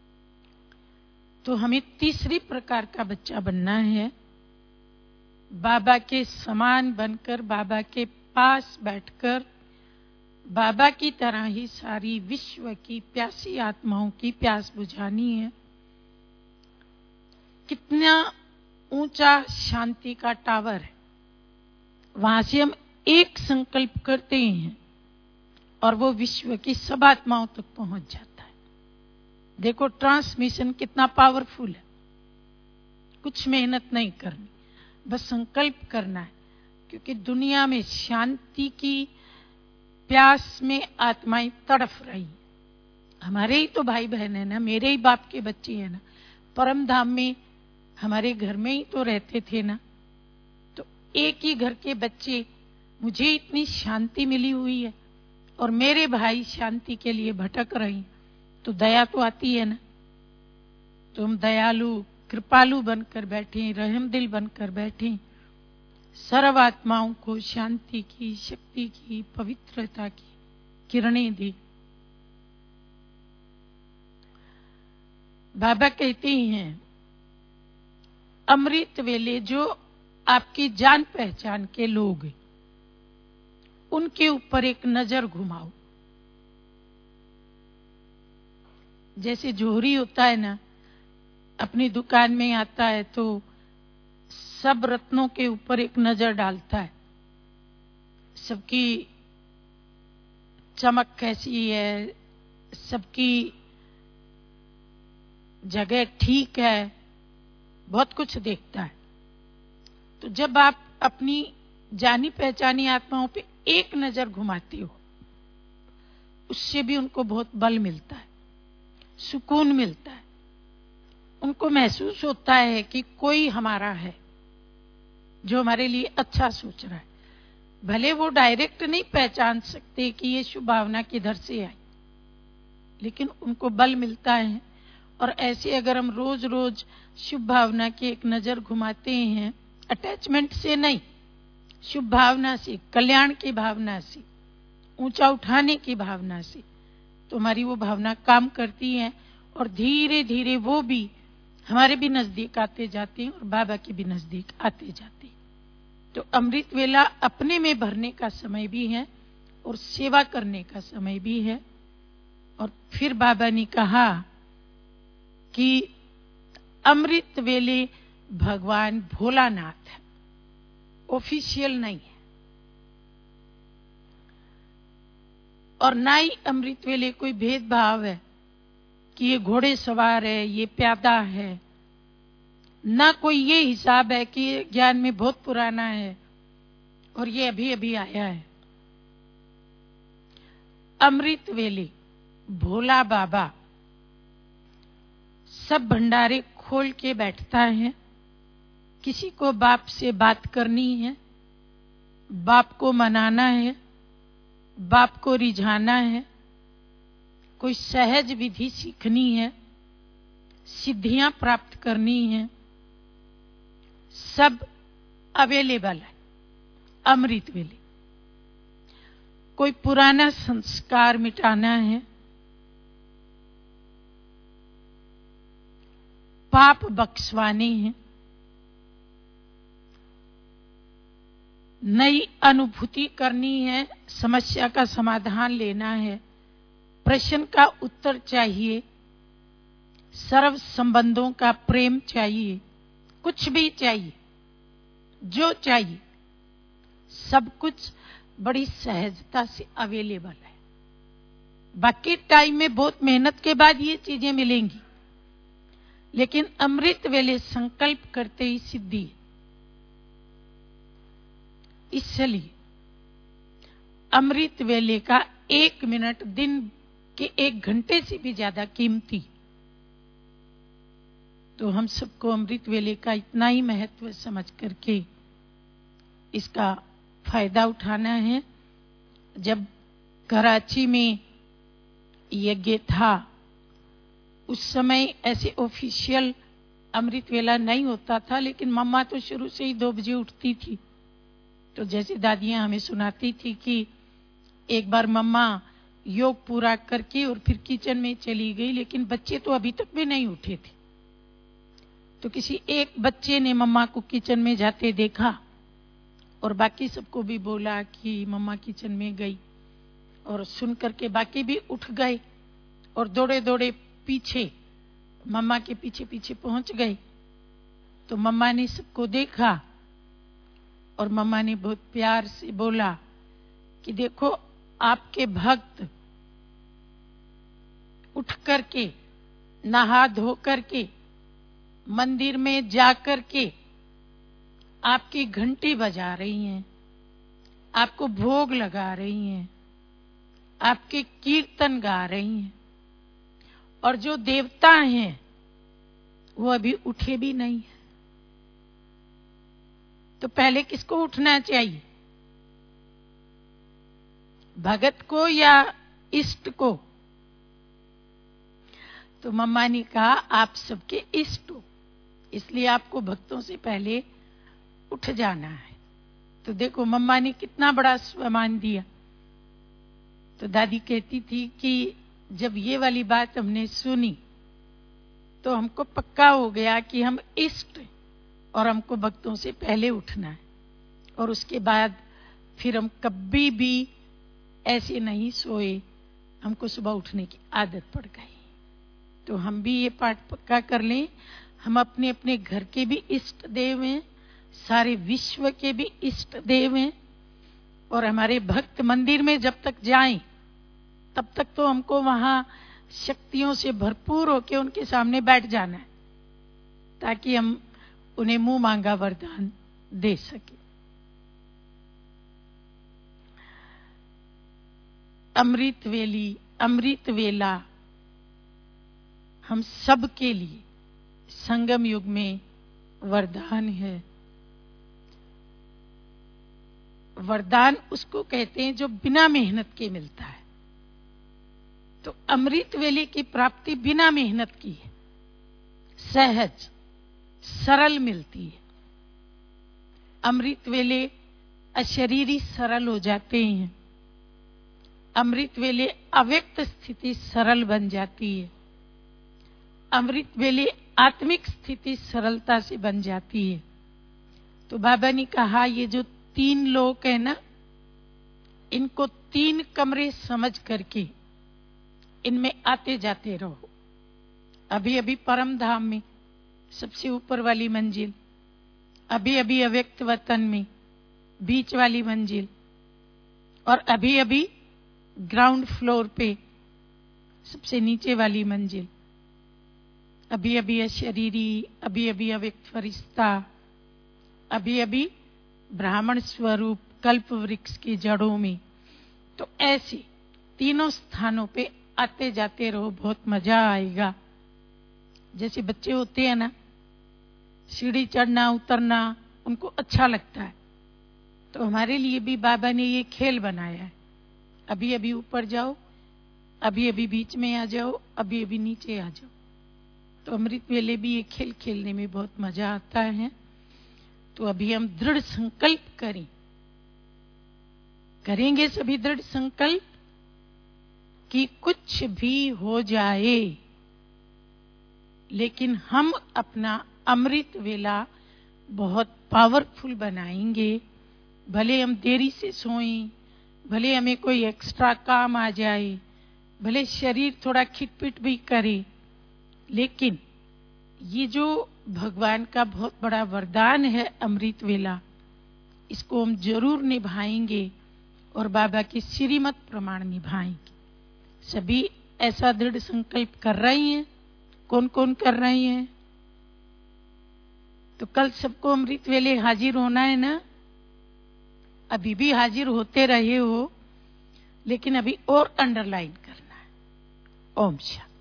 तो हमें तीसरी प्रकार का बच्चा बनना है, बाबा के समान बनकर, बाबा के पास बैठकर बाबा की तरह ही सारी विश्व की प्यासी आत्माओं की प्यास बुझानी है। कितना ऊंचा शांति का टावर है। वहां से हम एक संकल्प करते हैं और वो विश्व की सब आत्माओं तक पहुंच जाता है। देखो ट्रांसमिशन कितना पावरफुल है। कुछ मेहनत नहीं करनी, बस संकल्प करना है, क्योंकि दुनिया में शांति की प्यास में आत्माएं तड़फ रही। हमारे ही तो भाई बहन है ना, मेरे ही बाप के बच्चे हैं ना, परम धाम में हमारे घर में ही तो रहते थे ना। तो एक ही घर के बच्चे, मुझे इतनी शांति मिली हुई है और मेरे भाई शांति के लिए भटक रहे हैं, तो दया तो आती है ना। तो हम दयालु कृपालु बनकर बैठे, रहम दिल बनकर बैठे, सर्व आत्माओं को शांति की, शक्ति की, पवित्रता की किरणें दी। बाबा कहते हैं अमृत वेले जो आपकी जान पहचान के लोग हैं, उनके ऊपर एक नजर घुमाओ। जैसे जोहरी होता है ना, अपनी दुकान में आता है तो सब रत्नों के ऊपर एक नजर डालता है, सबकी चमक कैसी है, सबकी जगह ठीक है, बहुत कुछ देखता है। तो जब आप अपनी जानी पहचानी आत्माओं पे एक नजर घुमाते हो, उससे भी उनको बहुत बल मिलता है, सुकून मिलता है। उनको महसूस होता है कि कोई हमारा है जो हमारे लिए अच्छा सोच रहा है। भले वो डायरेक्ट नहीं पहचान सकते कि ये शुभ भावना किधर से आई, लेकिन उनको बल मिलता है। और ऐसे अगर हम रोज रोज शुभ भावना की एक नजर घुमाते हैं, अटैचमेंट से नहीं, शुभ भावना से, कल्याण की भावना से, ऊंचा उठाने की भावना से, तो हमारी वो भावना काम करती है और धीरे धीरे वो भी हमारे भी नजदीक आते जाते हैं और बाबा के भी नजदीक आते जाते हैं। तो अमृत वेला अपने में भरने का समय भी है और सेवा करने का समय भी है। और फिर बाबा ने कहा कि अमृत वेले भगवान भोलानाथ है, ऑफिशियल नहीं है। और ना ही अमृत वेले कोई भेदभाव है कि ये घोड़े सवार है, ये प्यादा है, ना कोई ये हिसाब है कि ये ज्ञान में बहुत पुराना है और ये अभी अभी आया है। अमृत वेले भोला बाबा सब भंडारे खोल के बैठता है। किसी को बाप से बात करनी है, बाप को मनाना है, बाप को रिझाना है, कोई सहज विधि सीखनी है, सिद्धियां प्राप्त करनी है, सब अवेलेबल है अमृत वेले। कोई पुराना संस्कार मिटाना है, पाप बख्शवाने हैं, नई अनुभूति करनी है, समस्या का समाधान लेना है, प्रश्न का उत्तर चाहिए, सर्व संबंधों का प्रेम चाहिए, कुछ भी चाहिए, जो चाहिए सब कुछ बड़ी सहजता से अवेलेबल है। बाकी टाइम में बहुत मेहनत के बाद ये चीजें मिलेंगी, लेकिन अमृत वेले संकल्प करते ही सिद्धि। इसलिए अमृत वेले का 1 मिनट दिन के 1 घंटे से भी ज्यादा कीमती। तो हम सबको अमृत वेले का इतना ही महत्व समझ करके इसका फायदा उठाना है। जब कराची में यज्ञ था, उस समय ऐसे ऑफिशियल अमृत वेला नहीं होता था, लेकिन मम्मा तो शुरू से ही 2 बजे उठती थी। तो जैसे दादियां हमें सुनाती थी कि एक बार मम्मा योग पूरा करके और फिर किचन में चली गई, लेकिन बच्चे तो अभी तक भी नहीं उठे थे। तो किसी एक बच्चे ने मम्मा को किचन में जाते देखा और बाकी सबको भी बोला कि मम्मा किचन में गई, और सुन करके बाकी भी उठ गए और दौड़े दौड़े पीछे मम्मा के पीछे पीछे पहुंच गए। तो मम्मा ने सबको देखा और मम्मा ने बहुत प्यार से बोला कि देखो आपके भक्त उठ करके नहा धो करके मंदिर में जाकर के आपकी घंटी बजा रही हैं, आपको भोग लगा रही हैं, आपके कीर्तन गा रही हैं, और जो देवता हैं वो अभी उठे भी नहीं है। तो पहले किसको उठना चाहिए, भगत को या इष्ट को? तो मम्मा ने कहा आप सबके इष्ट हो, इसलिए आपको भक्तों से पहले उठ जाना है। तो देखो मम्मा ने कितना बड़ा सम्मान दिया। तो दादी कहती थी कि जब ये वाली बात हमने सुनी तो हमको पक्का हो गया कि हम इष्ट और हमको भक्तों से पहले उठना है, और उसके बाद फिर हम कभी भी ऐसे नहीं सोए, हमको सुबह उठने की आदत पड़ गई। तो हम भी ये पाठ पक्का कर लें, हम अपने अपने घर के भी इष्ट देव हैं, सारे विश्व के भी इष्ट देव हैं, और हमारे भक्त मंदिर में जब तक जाएं तब तक तो हमको वहां शक्तियों से भरपूर होकर उनके सामने बैठ जाना है, ताकि हम उन्हें मुंह मांगा वरदान दे सके। अमृत वेली, अमृत वेला हम सब के लिए संगम युग में वरदान है। वरदान उसको कहते हैं जो बिना मेहनत के मिलता है। तो अमृत वेले की प्राप्ति बिना मेहनत की है, सहज सरल मिलती है। अमृत वेले अशरीरी सरल हो जाते हैं, अमृत वेले अव्यक्त स्थिति सरल बन जाती है, अमृत वेले आत्मिक स्थिति सरलता से बन जाती है। तो बाबा ने कहा ये जो 3 लोक है ना, इनको 3 कमरे समझ करके इनमें आते जाते रहो। अभी अभी परम धाम में सबसे ऊपर वाली मंजिल, अभी अभी अव्यक्त वतन में बीच वाली मंजिल, और अभी अभी ग्राउंड फ्लोर पे सबसे नीचे वाली मंजिल, अभी अभी अशरीरी, अभी अभी अव्यक्त फरिश्ता, अभी अभी ब्राह्मण स्वरूप कल्प वृक्ष की जड़ों में। तो ऐसे तीनों स्थानों पे आते जाते रहो, बहुत मजा आएगा। जैसे बच्चे होते हैं ना, सीढ़ी चढ़ना उतरना उनको अच्छा लगता है, तो हमारे लिए भी बाबा ने ये खेल बनाया है। अभी अभी ऊपर जाओ, अभी अभी बीच में आ जाओ, अभी अभी नीचे आ जाओ। तो अमृत वेले भी ये खेल खेलने में बहुत मजा आता है। तो अभी हम दृढ़ संकल्प करेंगे सभी दृढ़ संकल्प कि कुछ भी हो जाए, लेकिन हम अपना अमृत वेला बहुत पावरफुल बनाएंगे। भले हम देरी से सोएं, भले हमें कोई एक्स्ट्रा काम आ जाए, भले शरीर थोड़ा खिटपिट भी करे, लेकिन ये जो भगवान का बहुत बड़ा वरदान है अमृत वेला, इसको हम जरूर निभाएंगे और बाबा की श्रीमत प्रमाण निभाएंगे। सभी ऐसा दृढ़ संकल्प कर रही हैं? कौन कौन कर रही हैं? तो कल सबको अमृत वेले हाजिर होना है ना? अभी भी हाजिर होते रहे हो, लेकिन अभी और अंडरलाइन करना है। ओम शांति।